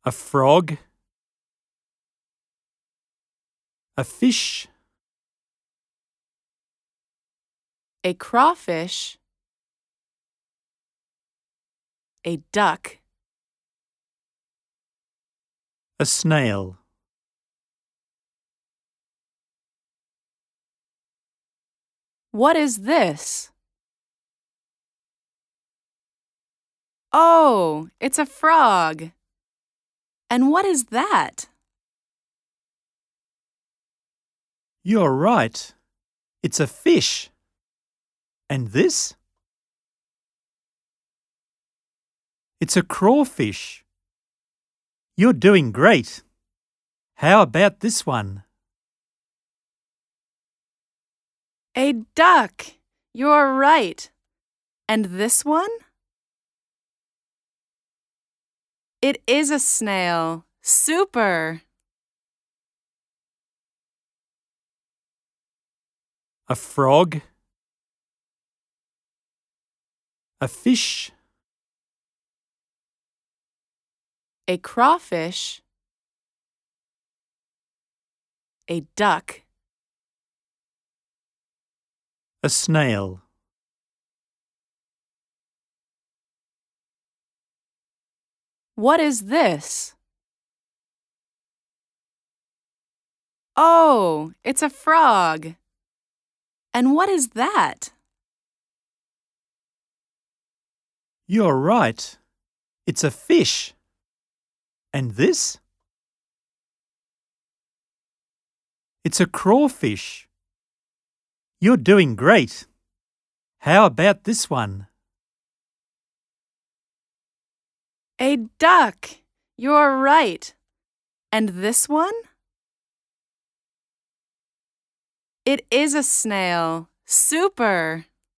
A frog. A fish. A crawfish. A duck. A snail. What is this? Oh, it's a frog. And what is that? You're right. It's a fish. And this? It's a crawfish. You're doing great. How about this one? A duck. You're right. And this one? It is a snail. Super! A frog. A fish. A crawfish. A duck. A snail. What is this? Oh, it's a frog. And what is that? You're right. It's a fish. And this? It's a crawfish. You're doing great. How about this one? A duck. You're right. And this one? It is a snail. Super!